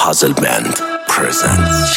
Puzzle Band presents.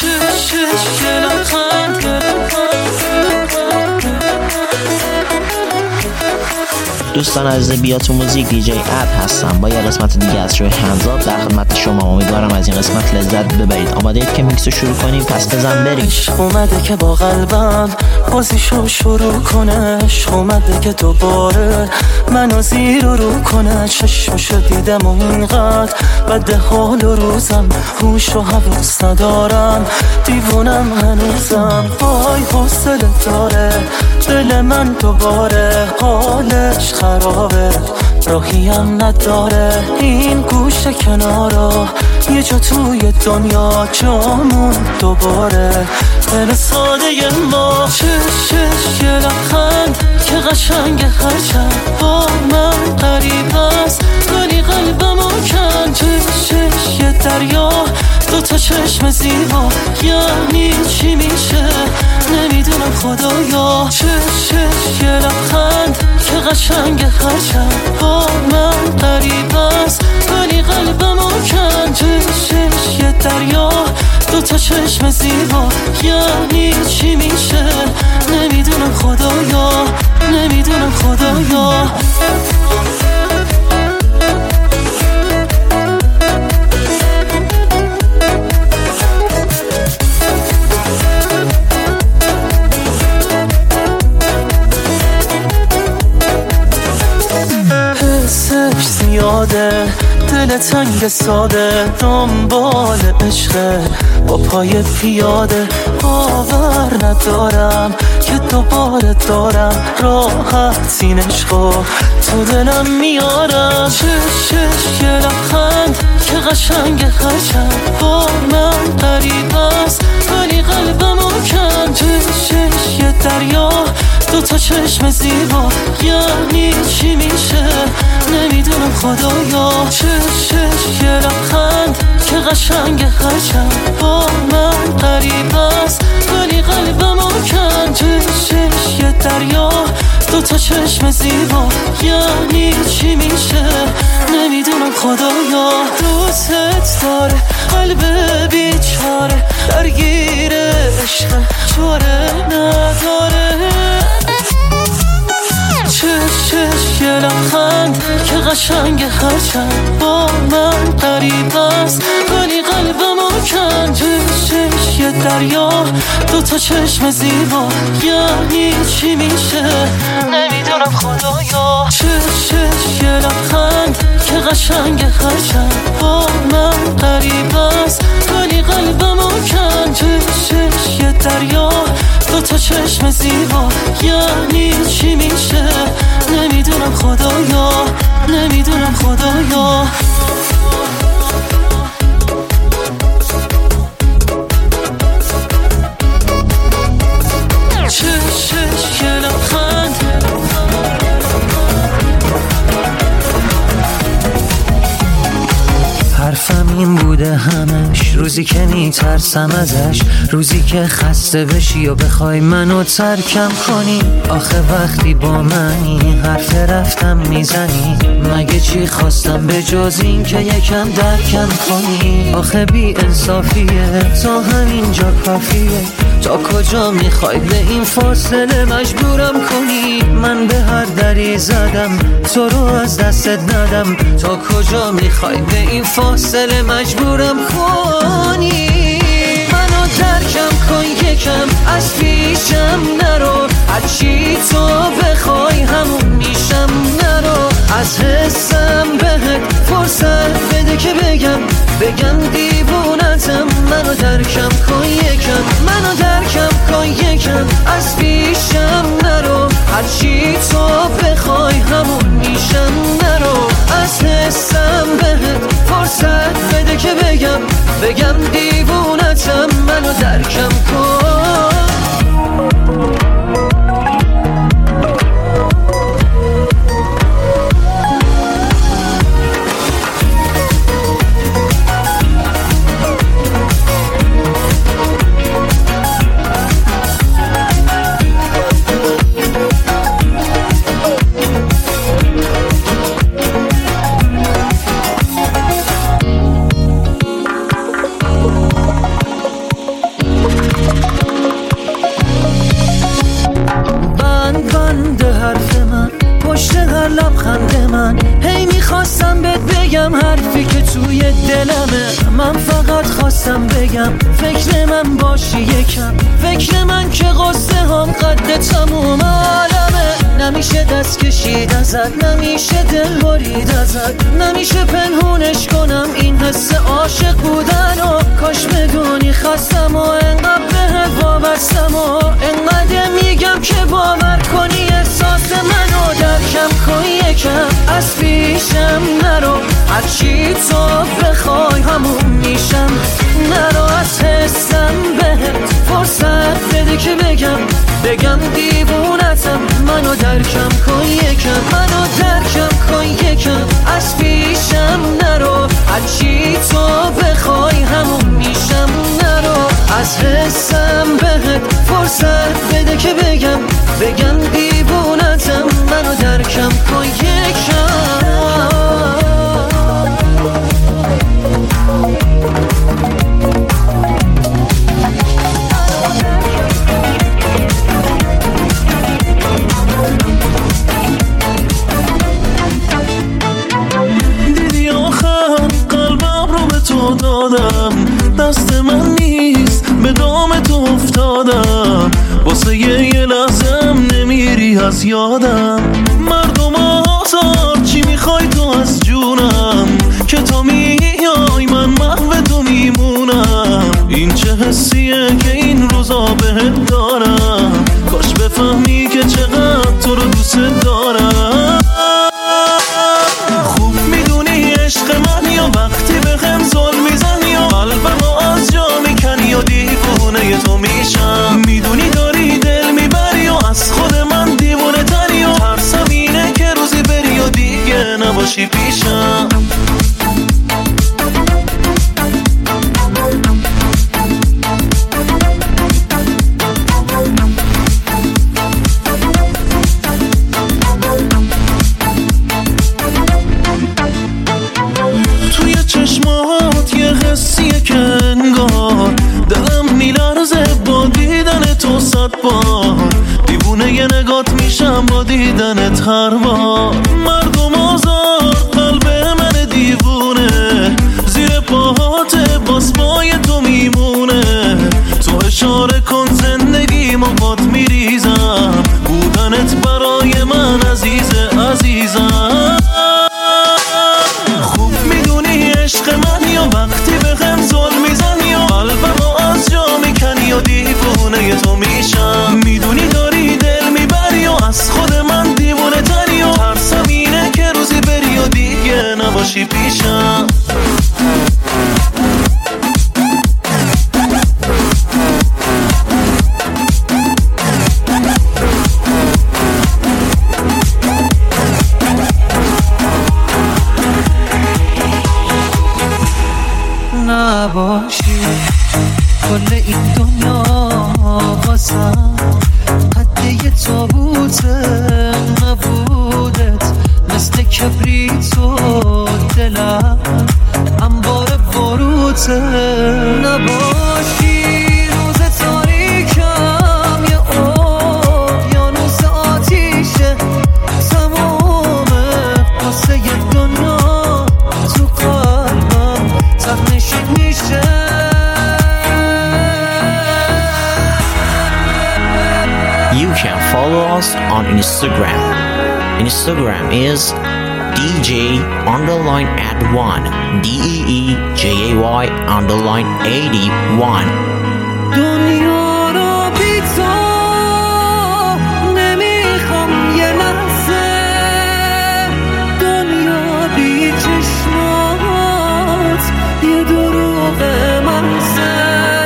دوستان عزیز بیا تو موزیک دیجی اد هستم با یه قسمت دیگه از شو هنزاب در خدمت شما. امیدوارم از این قسمت لذت ببرید. آماده اید که میکسو شروع کنیم؟ پس بزن بریم. عشق اومده که با قلبم بازیشو شروع کنه، عشق اومده که دوباره منو زیر و رو کنه. چشمشو دیدم و اینقدر بده حال و روزم، هوش و حواس ندارم، دیوونم هنوزم. وای حوصله داره دل من دوباره، حالش خرابه راهیم نداره. این گوشه کنارا یه جا توی دنیا جامون دوباره. دل ساده ما چشش یه لبخند که قشنگ هرچند با من قریب است، ولی قلبمو کن. چشش یه دریا دوتا چشم زیبا، یعنی چی میشه نمیدونم خدایا. چشش یه لبخند که قشنگ هرچند با من قریب است، ولی قلبمو کن. چشش یه دریا دوتا چشم زیبا، یعنی چی میشه نمیدونم خدایا، نمیدونم خدایا. حسش زیاده دل تنگ ساده، دنبال عشقه با پای پیاده. باور ندارم که دوباره دارم راحت این عشقو تو دلم میارم. چشش یه لبخند که قشنگ هرچند با من قریب است، ولی قلبمو کن. چشش یه دریا دوتا چشم زیبا، یعنی چی میشه نمیدونم خدایا. چشش یه لبخند که قشنگ هرچند با من قریب است، ولی قلبمو کن. چشش یه دریا دوتا چشم زیبا، یعنی چی میشه نمیدونم خدایا. دوست داره قلب بیچاره، درگیر عشق چاره نداره. چشش یه لبخند که قشنگ هرچند با من قریب است، ولی قلبمو کن. چشش یه دریا دوتا چشم زیبا، یعنی چی میشه نمیدونم خدایا. چشش یه لبخند که قشنگ هرچند با من قریب است، ولی قلبمو کن. چشش یه دریا دوتا چشم زیبا، یعنی چی میشه نمیدونم خدایا، نمیدونم خدایا. چشش یه لبخند حرفم این بوده همش، روزی که میترسم ازش، روزی که خسته بشی و بخوای منو ترکم کنی. آخه وقتی با منی حرف رفتم میزنی، مگه چی خواستم به جز این که یکم درکم کنی. آخه بی انصافیه تا همینجا کافیه، تا کجا میخوای به این فاصله مجبورم کنی. من به هر دری زدم تو رو از دستت ندم، تا کجا میخوای به این فاصله مجبورم کنی. منو ترکم کن یکم از پیشم نرو، هرچی تو بخوای همون میشم نرو. از حسم بهت فرصت بده که بگم دیوونتم. منو ترکم کن یکم، منو ترکم کن یکم از پیشم نرو، هرچی تو بخوای همون میشم نرو. از حسم بهت فرصت بده که بگم دیوونتم. منو ترکم کن. من هی میخواستم بهت بگم حرفی که توی دلمه. من فقط خواستم بگم فکر من باشی یکم، فکر من که قصه هم قد تموم عالمه. نمیشه دست کشید ازت، نمیشه دل برید ازت، نمیشه پنهونش کنم این حس عاشق بودن و کاش بدونی خستم و انقدر بهت وابستم و انقدر میگم که باور کنی احساس منو درکم کن یکم. از پیشم نرو هرچی تو بخوای همون میشم، نرو از حسم بهت فرصت بده که بگم دیوونتم. منو درکم کن یکم، منو درکم کن یکم. از پیشم نرو هرچی تو بخوای همون میشم، نرو از حسم بهت فرصت بده که بگم دیوونتم. منو درکم کن یکم. دیدی آخر قلبم رو به تو دادم، دست من نیست به دام تو افتادم. واسه یه لحظم نمیری از یادم. مردم آزار چی میخوای تو از جونم، که تو میای من محو تو میمونم. این چه حسیه که این روزا بهت دارم، کاش بفهمی که چقدر تو رو دوست دارم. خوب میدونی عشق من یا وقتی بهم ظلم میزنی یا قلبمو از جا میکنی یا دیوونه تو میشم. میدونی داری دل میبری و از خود من دیوونه تری و ترسم اینه که روزی بری و دیگه نباشی پیشم. توی چشمات یه حسیه که انگار دلم میلرزه با دیدن تو 100 بار. دیوونه یه نگات میشم با دیدنت هر بار. مردم آزار قلب من دیوونه، زیر پاهات باز پای تو میمونه. تو اشاره کن زندگیمو باد میریزم، بودنت برای من عزیزه عزیزم. خوب میدونی عشق من یا وقتی بهم ظلم میزنی یا قلبمو از جا میکنی یا دیوونه تو میشم. میدونی داری دل میبری و از خود من دیوونه تری و ترسم اینه که روزی بری و دیگه نباشی پیشم. نباشی کل این دنیا واسم قد یه تابوته، نبودت مثل کبریت و دلم انبار باروته. نباشی روز تاریکم یه اقیانوس آتیشه، تمومه قصه دنیا تو قلبم تقنشین میشه. You can follow us on Instagram. Instagram is DJ_@1 DEEJAY_81. دنیا رو بی تو نمیخوام یه لحظه، دنیا بی چشمات یه دروغ محضه.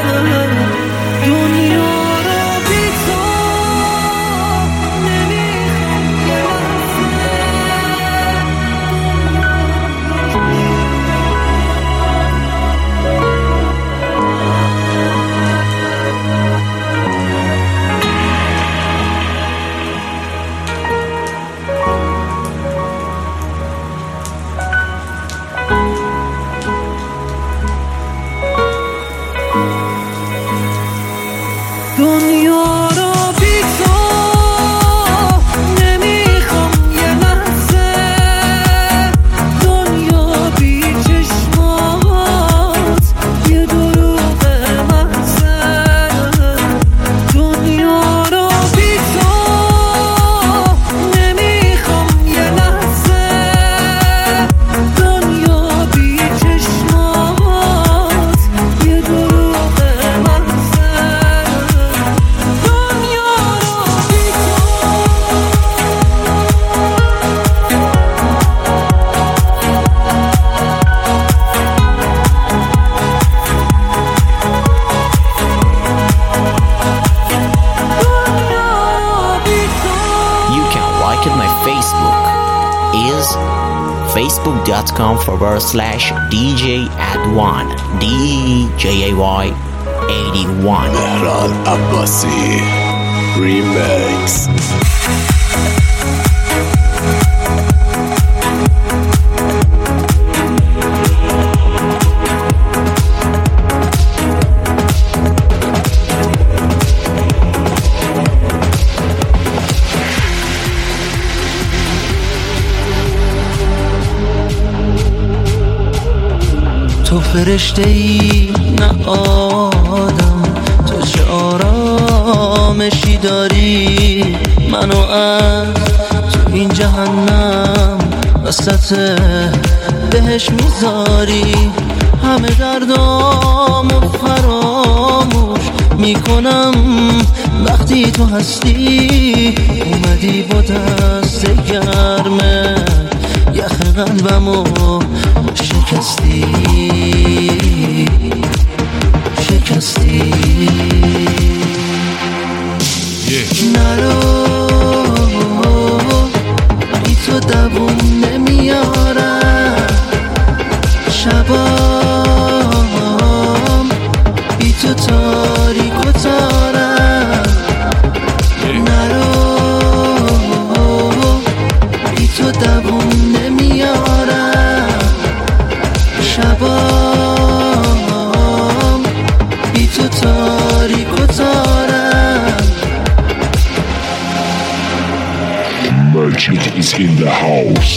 دنیا رو بی تو نمیخوام یه دنیا رو بی تو نمیخوام یه لحظه، facebook.com/DJ@1 DJAY81 Mehran Abbasi Remix. تو فرشته ای نه آدم، تو چه آرامشی داری منو از تو این جهنم وسط بهش میذاری. همه دردامو فراموش میکنم وقتی تو هستی. اومدی با دست گرمه یخ قلبمو شکستی نرو بی تو دووم نمیارم، شبام بی تو تاریک و تارم. نرو بی تو دووم نمیارم، شبام بی تو تاریک و تارم. Merchant is in the house.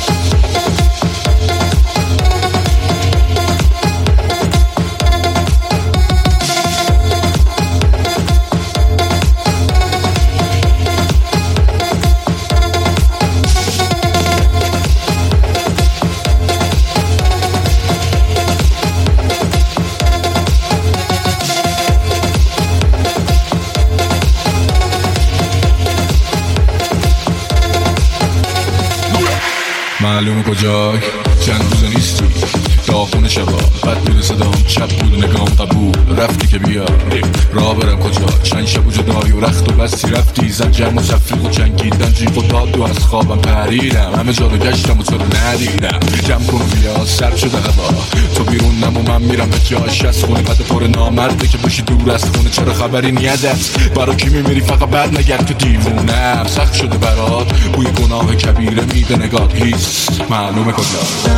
معلومه کجای چند روزه نیستی، داغون شبا بد میره صدام، چپ بود نگام قبول رفتی که بیا راه برم کجا. چند شب و جدایی و رخت و بستی رفتی، زن جمع و تفریق و جنگیدن جیغ و داد و از خوابم پریدم، همه جا رو گشتم و تو رو ندیدم. جمع کن و بیا سر شده هوا، تو بیرون نم و من میرم به جاش از خونه. قد پر نامرده که باشی دور از خونه، چرا خبری نیادت برا کی میمیری فقط بد نگرد که دیوونم. سخت شده برات بوی گناه کبیره میده نگات هیست، معلومه کجا.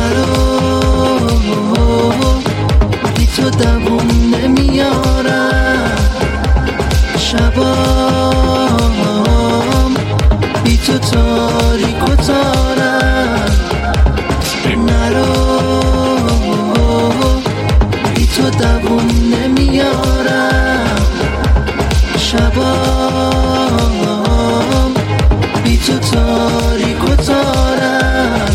بی تو دووم نمیارم، شبام بی تو تاریک و تارم. نرو بی تو دووم نمیارم، شبام بی تو تاریک و تارم.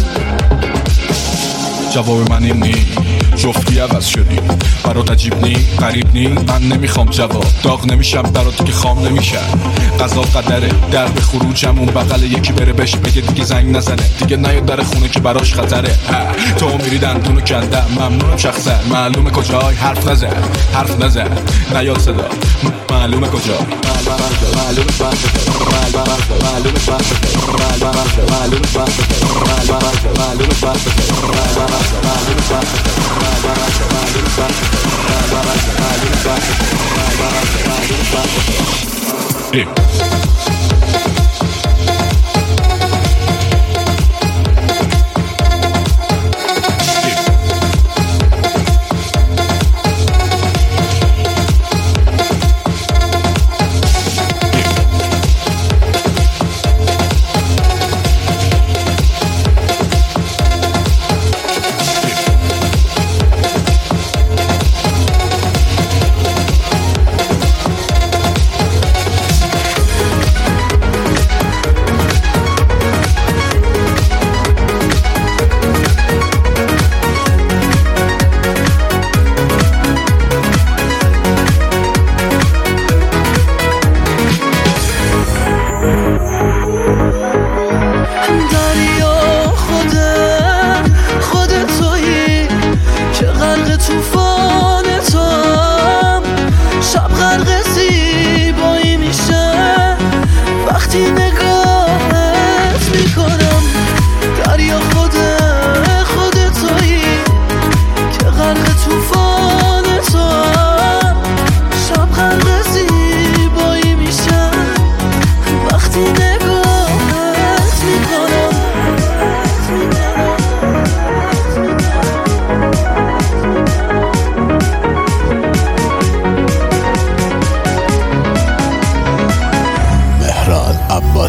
جواب من این نی جفتی عوض شدی، برات عجیب نی غریب نی. من نمیخوام جواب، داغ نمیشم برات که خام نمیشم. قضا قدره درب خروجم، اون بغل یکی بره بهش بگه دیگه زنگ نزنه، دیگه نیاد در خونه که براش خطره. تو میری دندونو کندم ممنونم شخصا، معلومه کجای حرف نزن نیاد صدا، معلومه کجا.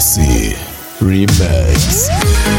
عباسی ریمیکس.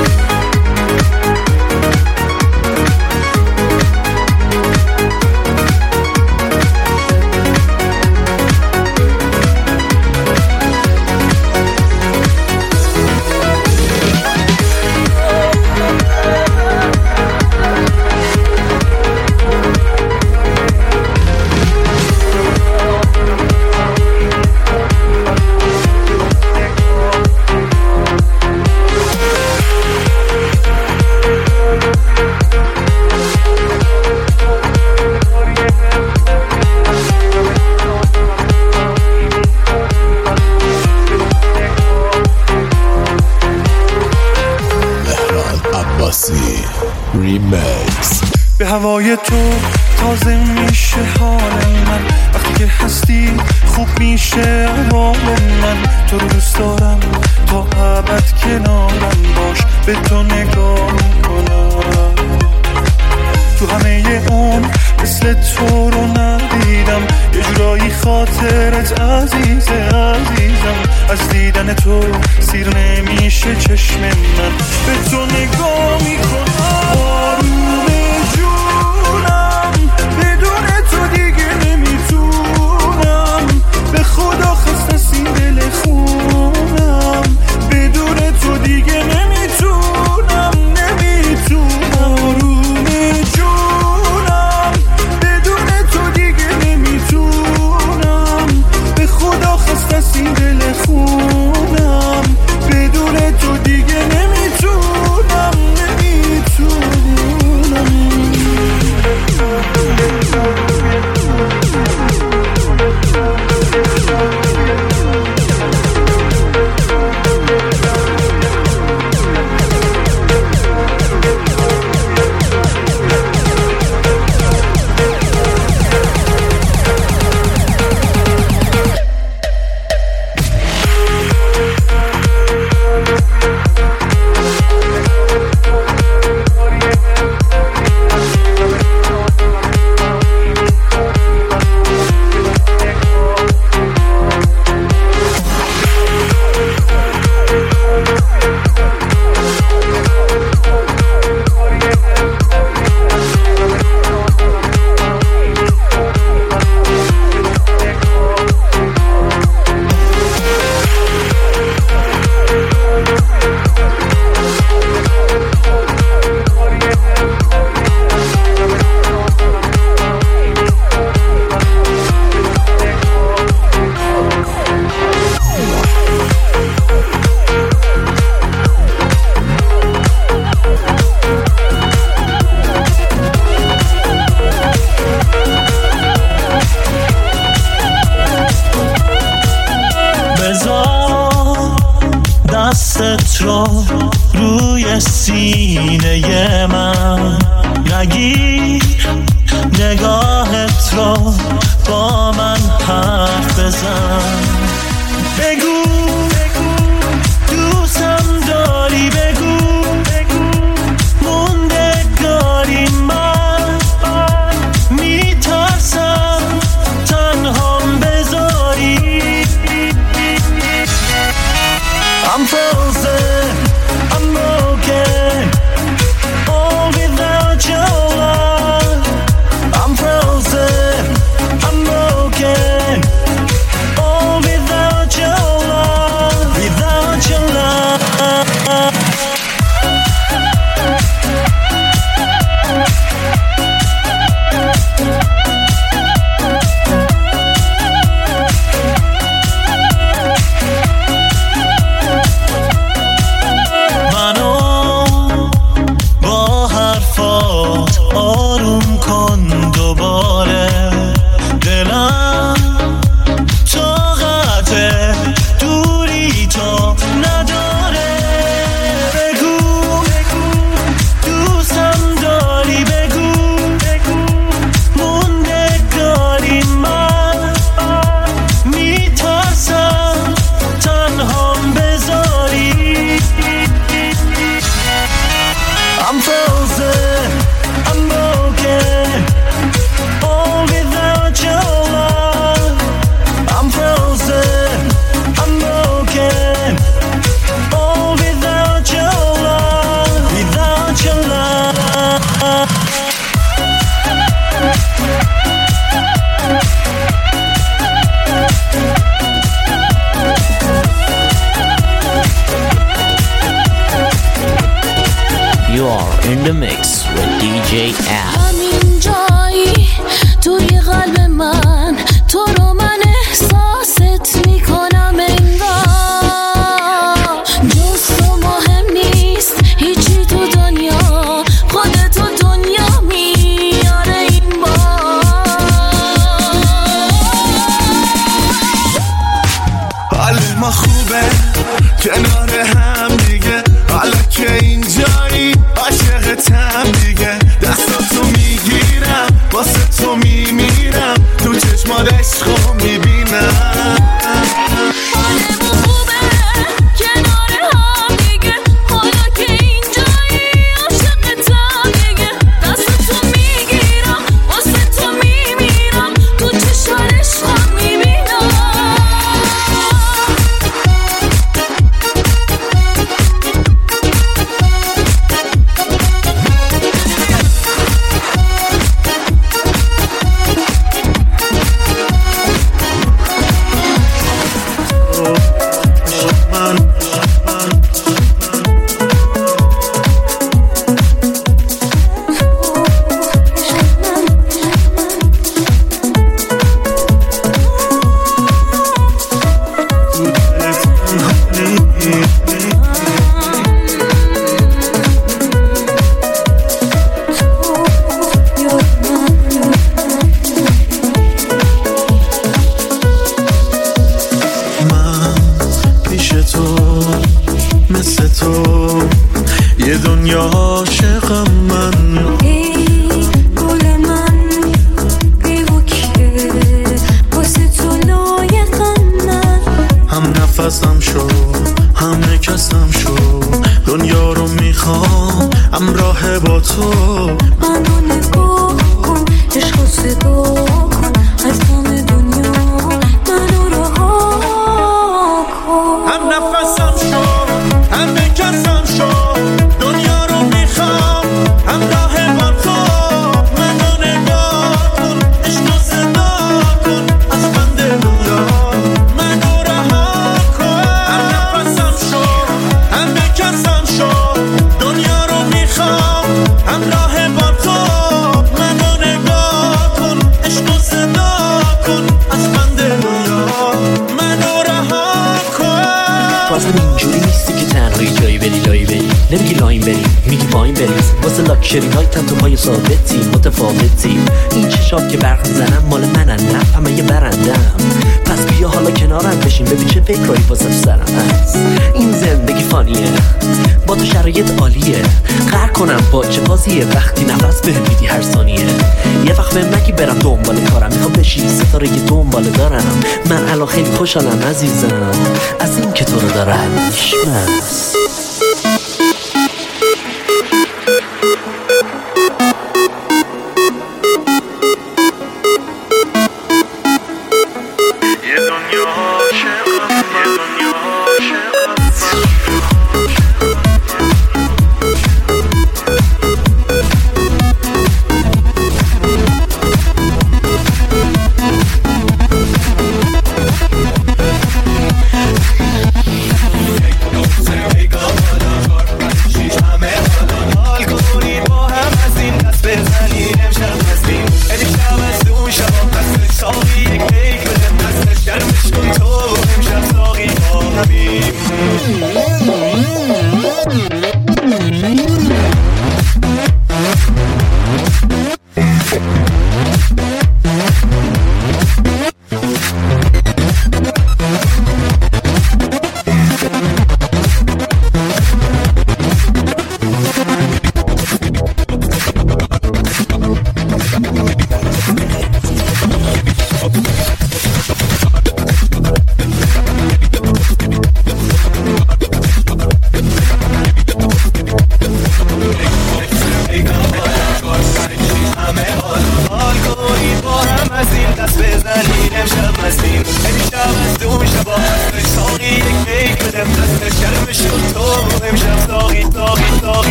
ریمیکس. به هوای تو تازه میشه حال من، وقتی که هستی خوب میشه احوال من. تو رو دوست دارم تا ابد کنارم باش، به تو نگاه کنم. تو همه عمر مثل تو رو ندیدم، یه جورایی خاطرت عزیزم. از دیدن تو سیر نمیشه چشم من، به تو نگاه میکنم. آروم جونم بدون تو دیگه نمیتونم، به خدا خسته سی دل خونم، بدون تو دیگه نمیتونم. آروم جونم بدون تو دیگه نمیتونم، به خدا خسته سی دل خونم، بدون تو دیگه نمیتونم. دستت رو روی سینه من نگیر، نگاهت رو با من حرف بزن. بگو دوستم داری، بگو موندگاری من میترسم تنهام بذاری. I'm frozen, I'm broken, all without your love. I'm frozen, I'm broken, all without your love. in the mix with DJ Al. همین جایی توی قلب من تو رو من احساست میکنم انگار جز تو مهم نیست هیچی تو دنیا خودتو دنیا میاره این بار حال ما خوبه کنار هم دیگه حالا که اینجایی عاشقتم دیگه دستاتو میگیرم واسه تو میمیرم تو چشمات عشقو میبینم حالمون خوبه کنار هم دیگه حالا که اینجایی عاشقتم دیگه دستاتو میگیرم واسه تو میمیرم تو چشمات عشقو میبینم شری نایتم تو پای ثابتی متفاوتی این چشات که برق زنم مال منن نه همه یه برندم پس بیا حالا کنارم بشین ببین چه فکرایی واسه سرم هست این زندگی فانیه با تو شرایط عالیه قهر کنم با چه بازیه وقتی نفس بهم میدی هر ثانیه یه وقت بهم نگی برم دنبال کارم میخوام بشی ستاره یه دنبال دارم من الان خیلی خوشحالم عزیزم از این که تو رو دارم شمس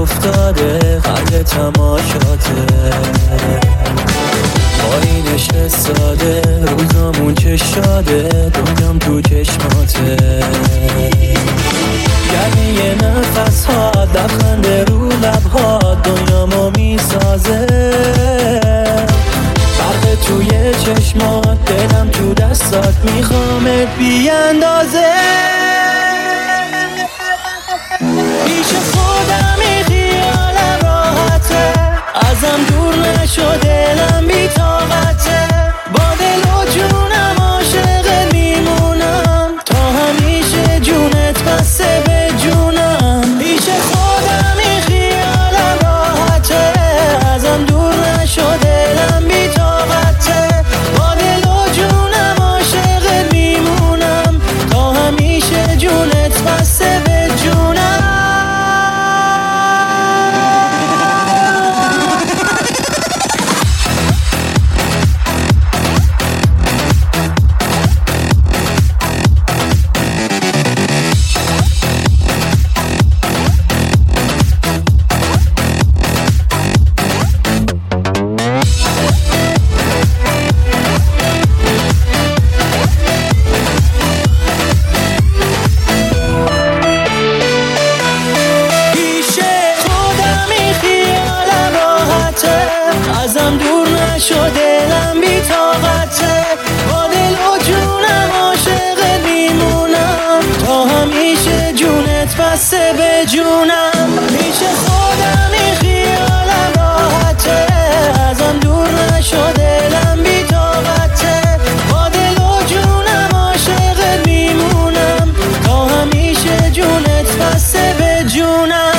افتاده قدر تماشاته پایینش ساده روزامون چشاده دنیام تو چشماته گرمی یه نفس ها دخند رو لبها دنیامو میسازه فرق توی چشمات دلم تو دستات میخوامت بی اندازه پیش خودم این خیالم راحته ازم دور نشو دلم بی طاقته با دل و جونم عاشقت میمونم تا همیشه جونت بسته به جونم پیش خودم این خیالم راحته ازم دور نشو دلم بی طاقته با دل و جونم عاشقت میمونم تا همیشه جونت بسته به جونم ازم دور نشو دلم بی طاقته با دل و جونم عاشقت میمونم تا همیشه جونت بسته به جونم پیش خودم این خیالم راحته ازم دور نشو دلم بی طاقته با دل و جونم عاشقت میمونم تا همیشه جونت بسته به جونم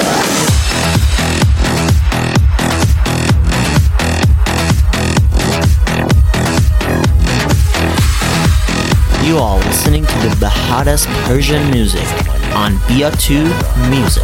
You are listening to the Bahadas Persian music on BIA2 Music.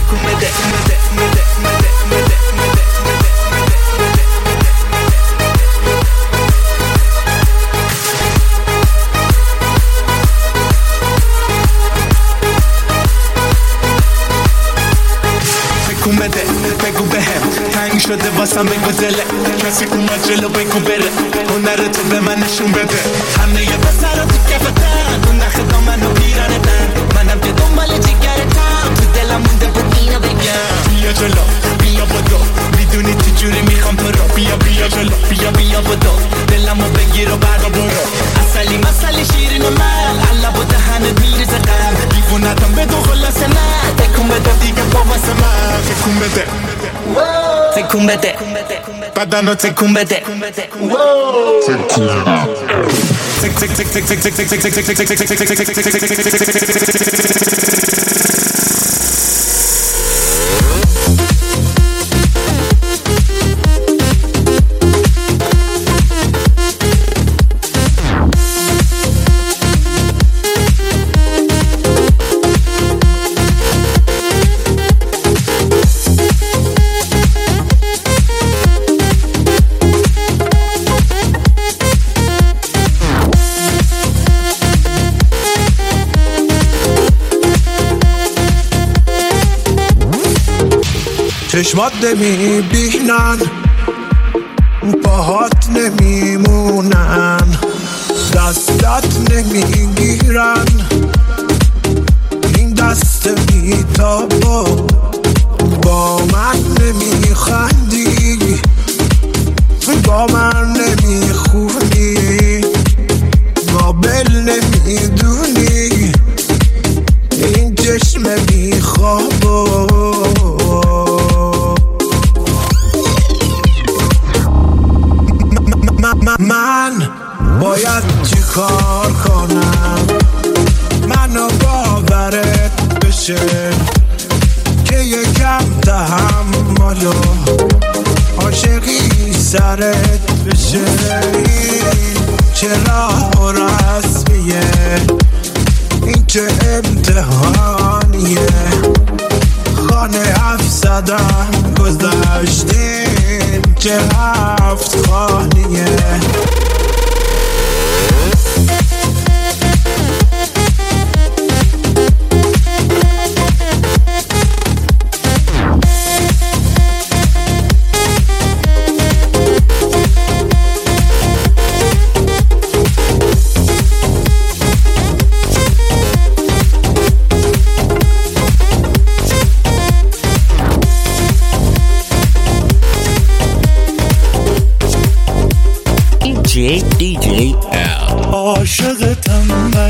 بگو بهم تنگ شده واسم بگو دله کسی اومد جلو بگو بره هنر تو به من نشون بده همه یه پسر تو کفتن اون نخ دامنو پیرانتن منم که دنبال جگرتم تو دلم مونده بود اینو بگم بیا جلو بیا بدو میدونی چجوری میخوام تو رو بیا جلو بیا بدو دلمو بگیر و برا برو اصلی مسئله شیرین و من علا با دهنت میریزه قم دیوونتم به دو خلاصه نه تکون بده دیگه با واسه من تکون بده تکون بده بدن رو تکون بده چشمات نمیبینن باهات نمیمونن دستت نمیگیرن این دست بیتابا با من نمیخندی با من نمیخونی قابل نمیدونی این چشم بیخوابا من باید چی کار کنم منو باورت بشه که یکم تحمل و عاشقی سرت بشه چرا رسمیه این چه امتحانیه خانه 700 گذاشتیم چه 7 خانیه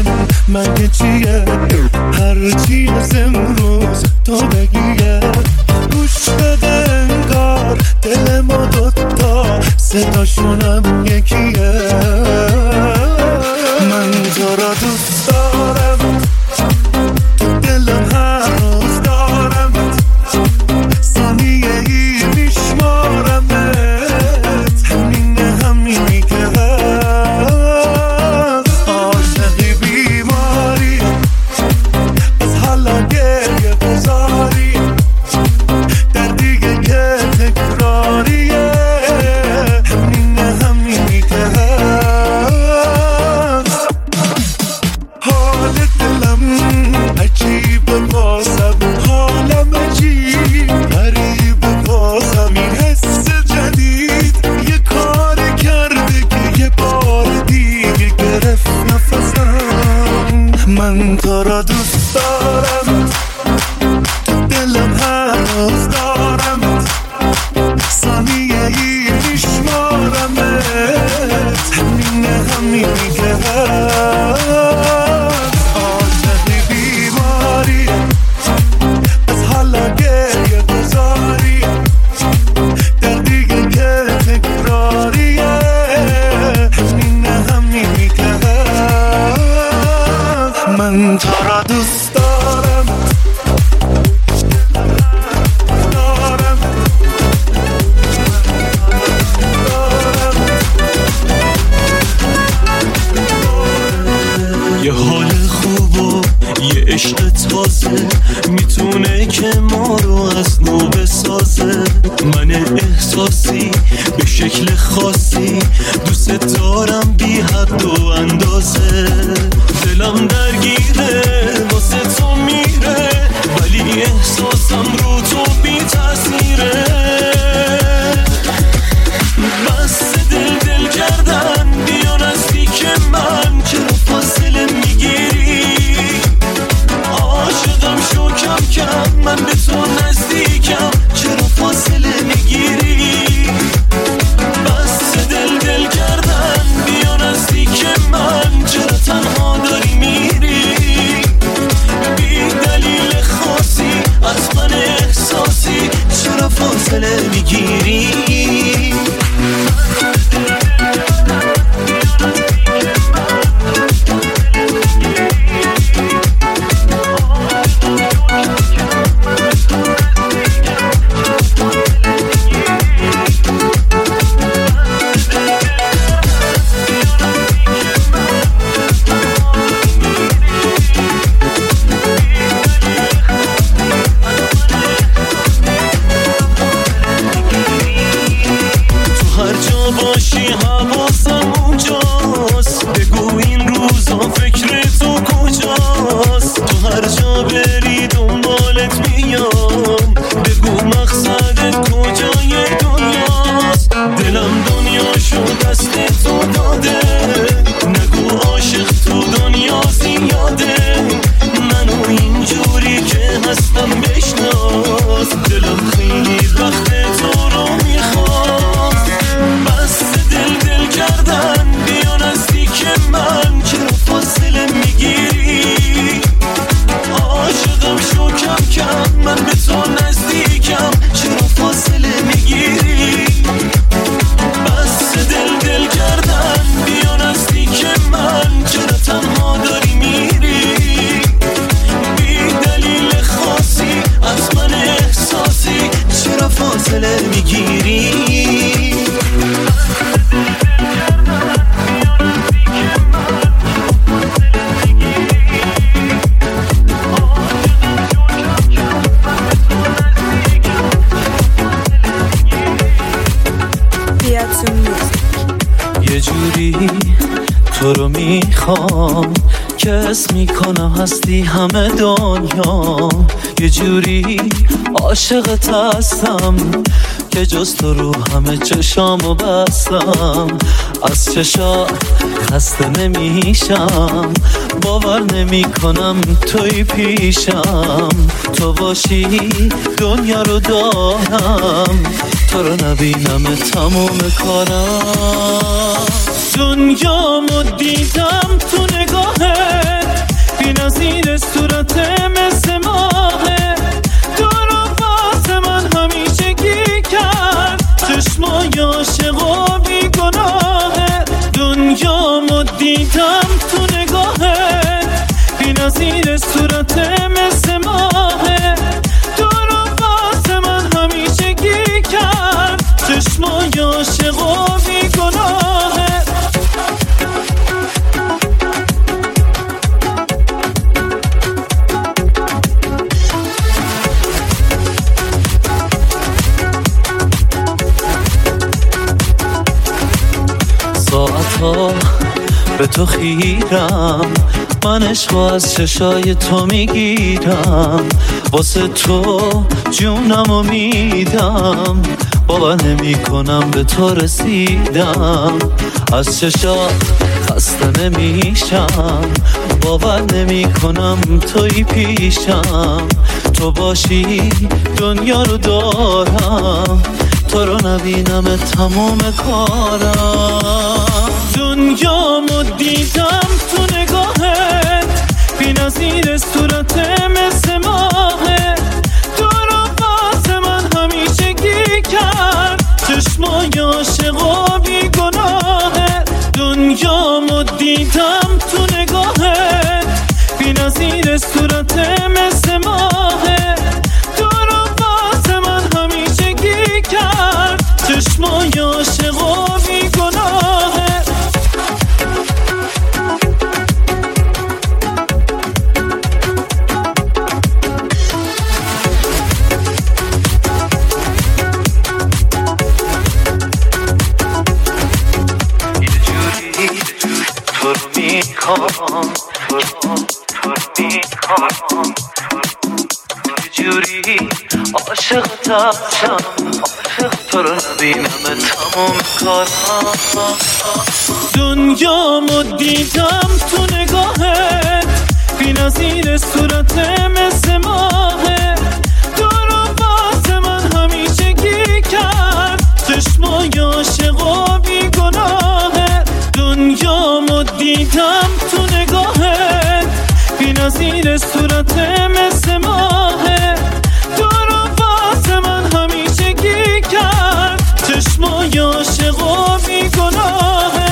مگه چیه هرچی از امروز تو بگیه گوش بده انگار دل ما دوتا صداشونم یکیه من تو را دوست دارم دلم هر روز دارم ثانیه ای میشمارمت همینی که هست عاشقی بیماری از حالا گریه بذاری در دیگه که تکراریه همینی که هست حال دلم عجیبه بازم حالم عجیب غریبه بازم این حس جدید یه کار کرده که یه بار دیگه گرفت نفسم من تو را دوست دارم دلم هر روز دارم ثانیه ای میشمارمت همینی که هست عاشقی بیماری از حالا گریه گذاری در دیگه که تکراریه همینی که هست من تو را دوست دارم یه حال خوب و یه عشق تازه میتونه که ما رو از نو بسازه من احساسی به شکل خاصی دوست دارم بی حد و اندازه دلم درگیره واسه تو میره ولی احساسم رو تو بی تاثیره بس دل کردن بیا نزدیک من چرا فاصله میگیری عاشقم شو کم کم من به تو نزدیکم چرا فاصله میگیری بس دل کردن بیا نزدیک من چرا تنها داری میری بی دلیل خاصی از من احساسی چرا فاصله میگیری باشی حواسم اونجاست بگو این روزا فکر تو کجاست تو هر جا بری دنبالت میام بگو مقصدت کجای دنیاست دلم دنیاشو دست تو داده نگو عاشق تو دنیا زیاده منو اینجوری که هستم بشناس دلم خیلی وقت تو رو میخواد بس دل کردن بیا نزدیک من چرا فاصله میگیری عاشقم شو کم کم من به تو نزدیکم چرا فاصله میگیری بس دل کردن بیا نزدیک من چرا تنها داری میری بی دلیل خاصی از من احساسی چرا فاصله میگیری یه جوری تو رو میخوام که اسم میکنم هستی همه دنیا یه جوری عاشقت هستم که جز تو رو همه چشامو بستم از چشا خسته نمیشم باور نمی کنم توی پیشم تو باشی دنیا رو دارم تو رو نبینم تموم کارم دنیامو دیدم تو نگاهت به تو خیرم، من عشقو از چشای تو میگیرم، واسه تو جونمو میدم، باور نمی کنم به تو رسیدم، از چشا خسته نمیشم، باور نمی کنم توی پیشم، تو باشی دنیا رو دارم، تو رو نبینم تموم کارم، دنیامو دیدم تو نگاهت، بی نظیر صورت مثل ماهه، تو رو واسه من همیشگی کرد، چشمای عاشقا بی گناهه، دنیامو دیدم تو نگاهت، بی نظیر صورت مثل ماهه، تو رو واسه من همیشگی کرد، چشمای عاشقا بی گناهه. جوری عاشقتم، تو رو نبینم تمام کارم، دنیامو دیدم تو نگاهت، بی نظیر صورت مثل ماهه، تو رو واسه من همیشگی کرد، چشمای عاشقا بی گناهه، دنیامو دیدم تو نگاهت، بی نظیر صورت مثل ماهه، تو رو واسه من همیشگی کرد، چشمای عاشقا بی گناهه.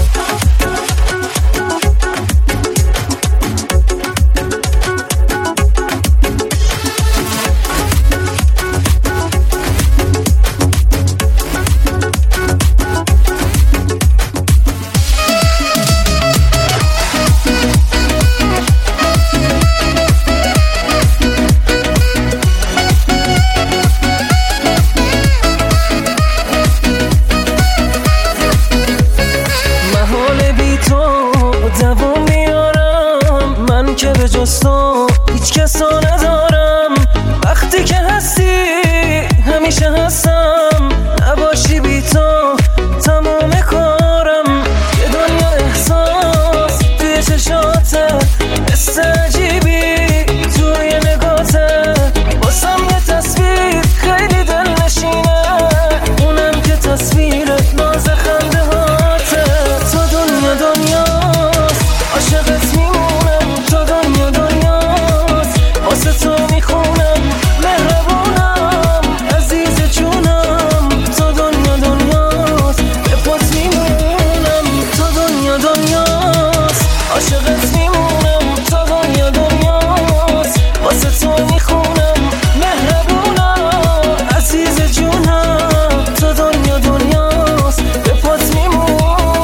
هیچ کسا ندارم، وقتی که هستی همیشه هستم، نباشی بی تو تمام کارم، یه دنیا احساس توی چشاته، مثل عجیبی توی نگاته، واسم یه تصویر خیلی دل نشینه، اونم که تصویر ناز خنده هاته، تو دنیا دنیاست عاشقت میمونم، تو دنیا دنیاست واسه تو میخونم، مهربونم عزیز جونم، تو دنیا دنیاست به پات میمونم، تو دنیا دنیاست عاشقت میمونم، تو دنیا دنیاست واسه تو میخونم، مهربونم عزیز جونم، تو دنیا دنیاست به پات میمونم.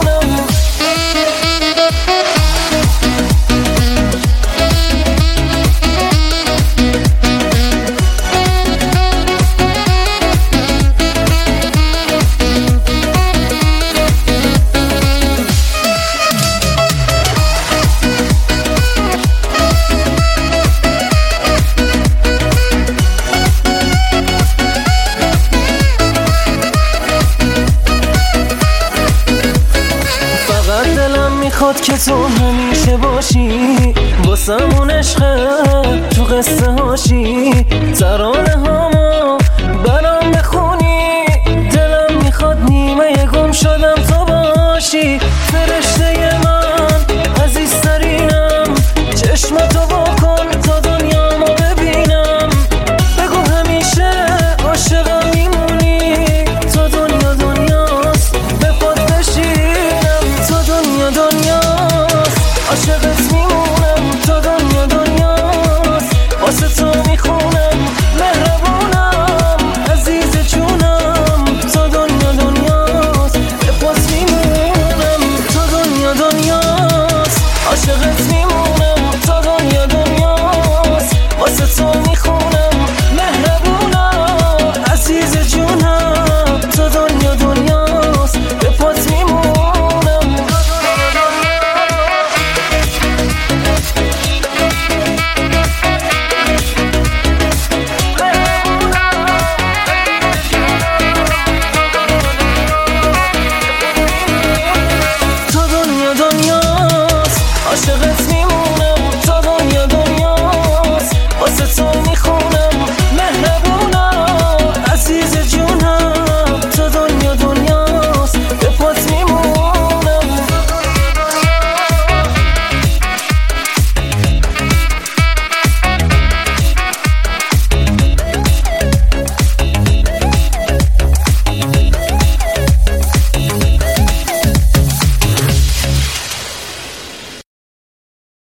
میخواد که تو همیشه باشی، واسم اون عشقه تو قصه هاشی، ترانه هامو برام بخونی، دلم میخواد نیمه گم شدم تو باشی، فرشته